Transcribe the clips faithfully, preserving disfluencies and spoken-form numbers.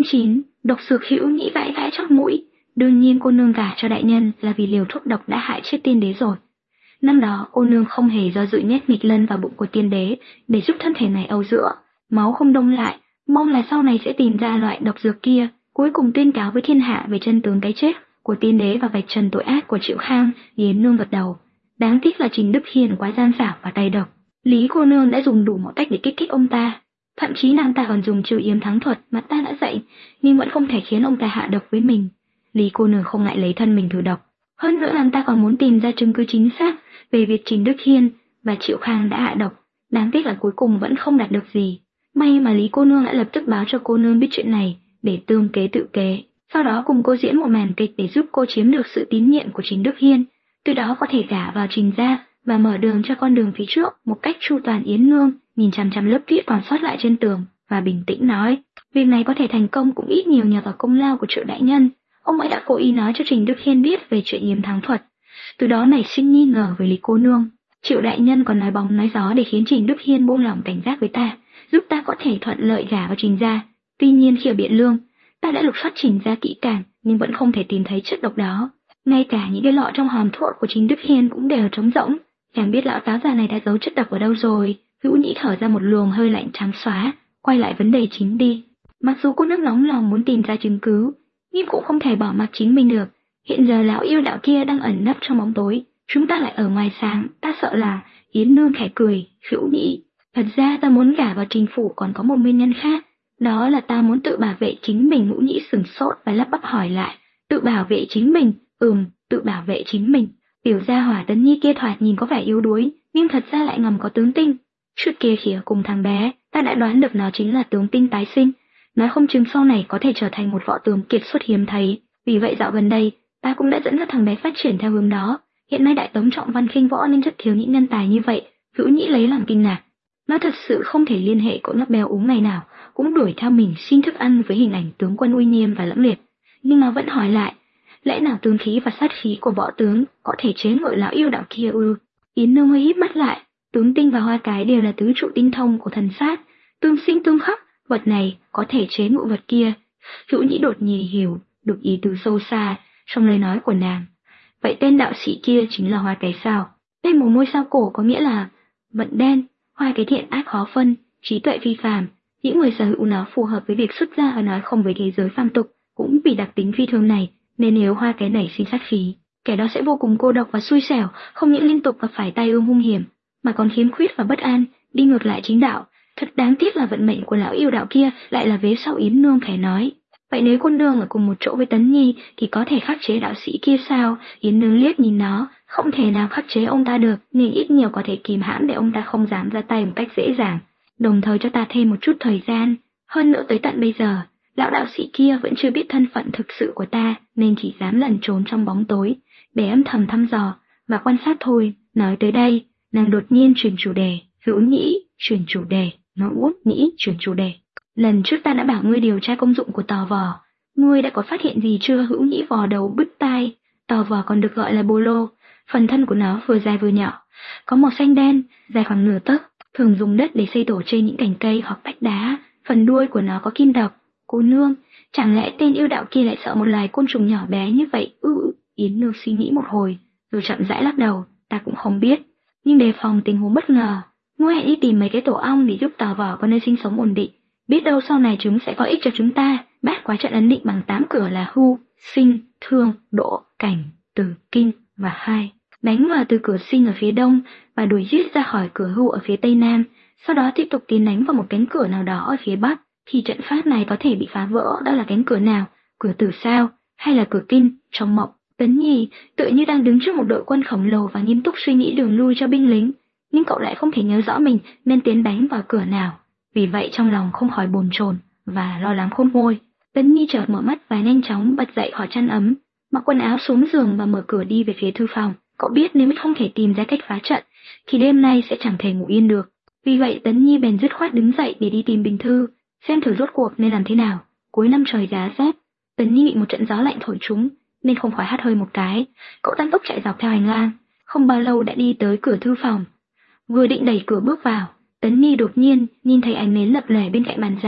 Chương chín. Độc dược. Hữu Nhĩ vãi vãi chót mũi. Đương nhiên cô nương gả cho đại nhân là vì liều thuốc độc đã hại chết tiên đế rồi. Năm đó cô nương không hề do dự nhét nghịch lân vào bụng của tiên đế để giúp thân thể này âu dưỡng, máu không đông lại, mong là sau này sẽ tìm ra loại độc dược kia, cuối cùng tuyên cáo với thiên hạ về chân tướng cái chết của tiên đế và vạch trần tội ác của Triệu Khang. Yến nương gật đầu. Đáng tiếc là Trình Đức Hiền quá gian xảo và tay độc. Lý cô nương đã dùng đủ mọi cách để kích thích ông ta, thậm chí nàng ta còn dùng trừ yếm thắng thuật mà ta đã dạy, nhưng vẫn không thể khiến ông ta hạ độc với mình. Lý cô nương không ngại lấy thân mình thử độc. Hơn nữa nàng ta còn muốn tìm ra chứng cứ chính xác về việc Trình Đức Hiên và Triệu Khang đã hạ độc. Đáng tiếc là cuối cùng vẫn không đạt được gì. May mà Lý cô nương đã lập tức báo cho cô nương biết chuyện này để tương kế tự kế. Sau đó cùng cô diễn một màn kịch để giúp cô chiếm được sự tín nhiệm của Trình Đức Hiên, từ đó có thể gả vào Trình gia và mở đường cho con đường phía trước một cách chu toàn. Yến nương nhìn chằm chằm lớp tuyết còn sót lại trên tường và bình tĩnh nói, việc này có thể thành công cũng ít nhiều nhờ vào công lao của Triệu đại nhân. Ông ấy đã cố ý nói cho Trình Đức Hiên biết về chuyện yếm thắng thuật, từ đó nảy sinh nghi ngờ với Lý cô nương. Triệu đại nhân còn nói bóng nói gió để khiến Trình Đức Hiên buông lỏng cảnh giác với ta, giúp ta có thể thuận lợi gả vào Trình gia. Tuy nhiên khi ở Biện Lương, ta đã lục soát Trình gia kỹ càng nhưng vẫn không thể tìm thấy chất độc đó. Ngay cả những cái lọ trong hòm thuốc của Trình Đức Hiên cũng đều trống rỗng, chẳng biết lão táo già này đã giấu chất độc ở đâu rồi. Hữu Nhĩ thở ra một luồng hơi lạnh trắng xóa, quay lại vấn đề chính đi. Mặc dù cô nước nóng lòng muốn tìm ra chứng cứ, nhưng cũng không thể bỏ mặc chính mình được. Hiện giờ lão yêu đạo kia đang ẩn nấp trong bóng tối, chúng ta lại ở ngoài sáng, ta sợ là... Yến nương khẽ cười. Hữu Nhĩ, thật ra ta muốn gả vào Trình phủ còn có một nguyên nhân khác, đó là ta muốn tự bảo vệ chính mình. Hữu Nhĩ sửng sốt và lắp bắp hỏi lại, tự bảo vệ chính mình? Ừm, tự bảo vệ chính mình. Tiểu gia hỏa Tấn Nhi kia thoạt nhìn có vẻ yếu đuối, nhưng thật ra lại ngầm có tướng tinh. Trước kia khi ở cùng thằng bé, ta đã đoán được nó chính là tướng tinh tái sinh, nói không chừng sau này có thể trở thành một võ tướng kiệt xuất hiếm thấy. Vì vậy dạo gần đây, ta cũng đã dẫn dắt thằng bé phát triển theo hướng đó. Hiện nay đại tống trọng văn khinh võ nên rất thiếu những nhân tài như vậy. Hữu Nhĩ lấy làm kinh ngạc. Nó thật sự không thể liên hệ cậu nhóc béo úng ngày nào cũng đuổi theo mình xin thức ăn với hình ảnh tướng quân uy nghiêm và lẫm liệt. Nhưng nó vẫn hỏi lại, lẽ nào tướng khí và sát khí của võ tướng có thể chế ngự lão yêu đạo kia ư? Yến nương hơi híp mắt lại. Tướng tinh và hoa cái đều là tứ trụ tinh thông của thần sát, tương sinh tương khắc, vật này có thể chế ngự vật kia. Hữu Nhĩ đột nhiên hiểu được ý tứ sâu xa trong lời nói của nàng. Vậy tên đạo sĩ kia chính là hoa cái sao? Tên một ngôi sao cổ có nghĩa là vận đen, hoa cái thiện ác khó phân, trí tuệ phi phàm. Những người sở hữu nó phù hợp với việc xuất gia và nói không với thế giới phàm tục. Cũng vì đặc tính phi thường này nên nếu hoa cái nảy sinh sát khí, kẻ đó sẽ vô cùng cô độc và xui xẻo, không những liên tục gặp phải tai ương hung hiểm mà còn khiếm khuyết và bất an, đi ngược lại chính đạo. Thật đáng tiếc là vận mệnh của lão yêu đạo kia lại là vế sau. Yến nương khẽ nói, vậy nếu con nương ở cùng một chỗ với Tấn Nhi thì có thể khắc chế đạo sĩ kia sao? Yến nương liếc nhìn nó, không thể nào khắc chế ông ta được, nhưng ít nhiều có thể kìm hãm để ông ta không dám ra tay một cách dễ dàng, đồng thời cho ta thêm một chút thời gian. Hơn nữa tới tận bây giờ, lão đạo sĩ kia vẫn chưa biết thân phận thực sự của ta, nên chỉ dám lẩn trốn trong bóng tối để âm thầm thăm dò và quan sát thôi. Nói tới đây, nàng đột nhiên chuyển chủ đề. Hữu Nhĩ, chuyển chủ đề. Nó uốt Nhĩ, chuyển chủ đề. Lần trước ta đã bảo ngươi điều tra công dụng của tò vò, ngươi đã có phát hiện gì chưa? Hữu Nhĩ vò đầu bứt tai. Tò vò còn được gọi là bô lô, phần thân của nó vừa dài vừa nhỏ, có màu xanh đen, dài khoảng nửa tấc, thường dùng đất để xây tổ trên những cành cây hoặc vách đá. Phần đuôi của nó có kim độc. Cô nương, chẳng lẽ tên yêu đạo kia lại sợ một loài côn trùng nhỏ bé như vậy ư? Ừ, Yến nương suy nghĩ một hồi, rồi chậm rãi lắc đầu. Ta cũng không biết, nhưng đề phòng tình huống bất ngờ, ngươi hãy đi tìm mấy cái tổ ong để giúp tò vò có nơi sinh sống ổn định. Biết đâu sau này chúng sẽ có ích cho chúng ta. Bát quái trận ấn định bằng tám cửa là hưu, sinh, thương, độ, cảnh, tử, kinh và hai. Đánh vào từ cửa sinh ở phía đông và đuổi giết ra khỏi cửa hưu ở phía tây nam, sau đó tiếp tục tiến đánh vào một cánh cửa nào đó ở phía bắc. Khi trận pháp này có thể bị phá vỡ, đó là cánh cửa nào? Cửa tử sao? Hay là cửa kinh? Trong mộng, Tấn Nhi tự như đang đứng trước một đội quân khổng lồ và nghiêm túc suy nghĩ đường lui cho binh lính, nhưng cậu lại không thể nhớ rõ mình nên tiến đánh vào cửa nào. Vì vậy trong lòng không khỏi bồn chồn và lo lắng khôn nguôi. Tấn Nhi chợt mở mắt và nhanh chóng bật dậy khỏi chăn ấm, mặc quần áo xuống giường và mở cửa đi về phía thư phòng. Cậu biết nếu không thể tìm ra cách phá trận thì đêm nay sẽ chẳng thể ngủ yên được. Vì vậy Tấn Nhi bèn dứt khoát đứng dậy để đi tìm Bình Thư, xem thử rốt cuộc nên làm thế nào. Cuối năm trời giá rét, Tấn Nhi bị một trận gió lạnh thổi trúng nên không khỏi hắt hơi một cái. Cậu tăng tốc chạy dọc theo hành lang, không bao lâu đã đi tới cửa thư phòng. Vừa định đẩy cửa bước vào, Tấn Nhi đột nhiên nhìn thấy ánh nến lập lòe bên cạnh bàn dài,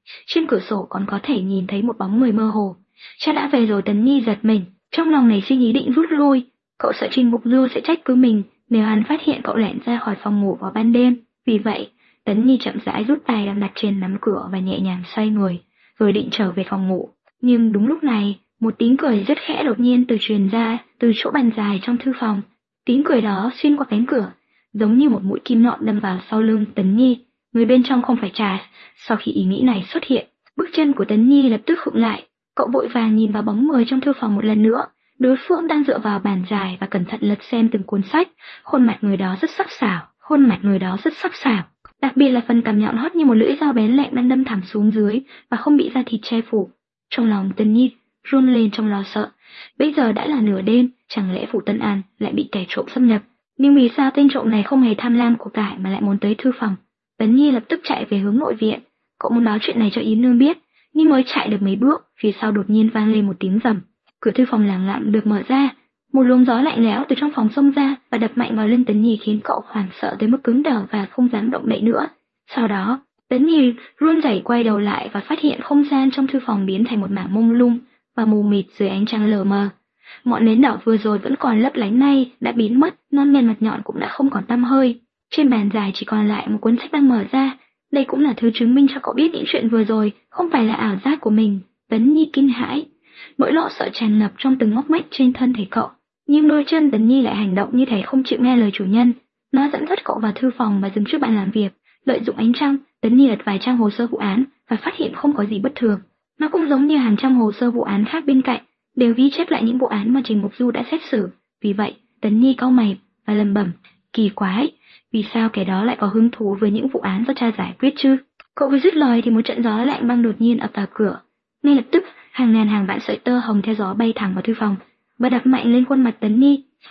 Trên cửa sổ còn có thể nhìn thấy một bóng người mơ hồ. Cha đã về rồi. Tấn Nhi giật mình, trong lòng nảy sinh ý định rút lui. Cậu sợ Trình Mục Du sẽ trách cứ mình nếu hắn phát hiện cậu lẻn ra khỏi phòng ngủ vào ban đêm. Vì vậy, Tấn Nhi chậm rãi rút tay đang đặt trên nắm cửa và nhẹ nhàng xoay người, rồi định trở về phòng ngủ. Nhưng đúng lúc này, một tiếng cười rất khẽ đột nhiên từ truyền ra từ chỗ bàn dài trong thư phòng. Tiếng cười đó xuyên qua cánh cửa, giống như một mũi kim nhọn đâm vào sau lưng Tấn Nhi. Người bên trong không phải Trà. Sau khi ý nghĩ này xuất hiện, bước chân của Tấn Nhi lập tức khựng lại. Cậu vội vàng nhìn vào bóng người trong thư phòng một lần nữa. Đối phương đang dựa vào bàn dài và cẩn thận lật xem từng cuốn sách. Khuôn mặt người đó rất sắc sảo, khuôn mặt người đó rất sắc sảo. Đặc biệt là phần cằm nhọn hót như một lưỡi dao bén lẹm đang đâm thẳng xuống dưới và không bị da thịt che phủ. Trong lòng Tấn Nhi run lên trong lo sợ. Bây giờ đã là nửa đêm, chẳng lẽ phủ Tân An lại bị kẻ trộm xâm nhập? Nhưng vì sao tên trộm này không hề tham lam của cải mà lại muốn tới thư phòng? Tấn Nhi lập tức chạy về hướng nội viện. Cậu muốn báo chuyện này cho Yến Nương biết, nhưng mới chạy được mấy bước, phía sau đột nhiên vang lên một tiếng rầm. Cửa thư phòng lẳng lặng được mở ra, một luồng gió lạnh lẽo từ trong phòng xông ra và đập mạnh vào lưng Tấn Nhi khiến cậu hoảng sợ tới mức cứng đờ và không dám động đậy nữa. Sau đó, Tấn Nhi run rẩy quay đầu lại và phát hiện không gian trong thư phòng biến thành một mảng mông lung và mù mịt dưới ánh trăng lờ mờ. Ngọn nến đỏ vừa rồi vẫn còn lấp lánh nay đã biến mất, non men mặt nhọn cũng đã không còn tăm hơi. Trên bàn dài chỉ còn lại một cuốn sách đang mở ra. Đây cũng là thứ chứng minh cho cậu biết những chuyện vừa rồi không phải là ảo giác của mình. Tấn Nhi kinh hãi, nỗi lo sợ tràn ngập trong từng ngóc ngách trên thân thể cậu. Nhưng đôi chân Tấn Nhi lại hành động như thể không chịu nghe lời chủ nhân. Nó dẫn dắt cậu vào thư phòng và dừng trước bàn làm việc. Lợi dụng ánh trăng, Tấn Nhi lật vài trang hồ sơ vụ án và phát hiện không có gì bất thường. Nó cũng giống như hàng trăm hồ sơ vụ án khác bên cạnh, đều ghi chép lại những vụ án mà Trình Mục Du đã xét xử. Vì vậy, Tấn Nhi cau mày và lẩm bẩm, kỳ quái, vì sao kẻ đó lại có hứng thú với những vụ án do cha giải quyết chứ? Cậu vừa dứt lời thì một trận gió lạnh băng đột nhiên ập vào cửa. Ngay lập tức, hàng ngàn hàng vạn sợi tơ hồng theo gió bay thẳng vào thư phòng và đập mạnh lên khuôn mặt Tấn Nhi.